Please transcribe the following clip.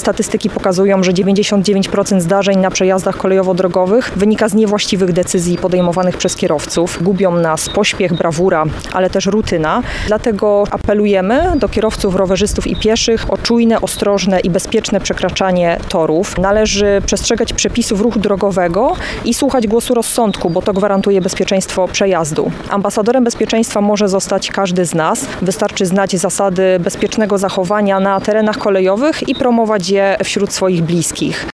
Statystyki pokazują, że 99% zdarzeń na przejazdach kolejowo-drogowych wynika z niewłaściwych decyzji podejmowanych przez kierowców. Gubią nas pośpiech, brawura, ale też rutyna. Dlatego apelujemy do kierowców, rowerzystów i pieszych o czujne, ostrożne i bezpieczne przekraczanie torów. Należy przestrzegać przepisów ruchu drogowego i słuchać głosu rozsądku, bo to gwarantuje bezpieczeństwo przejazdu. Ambasadorem bezpieczeństwa może zostać każdy z nas. Wystarczy znać zasady bezpiecznego zachowania na terenach kolejowych i promować je wśród swoich bliskich.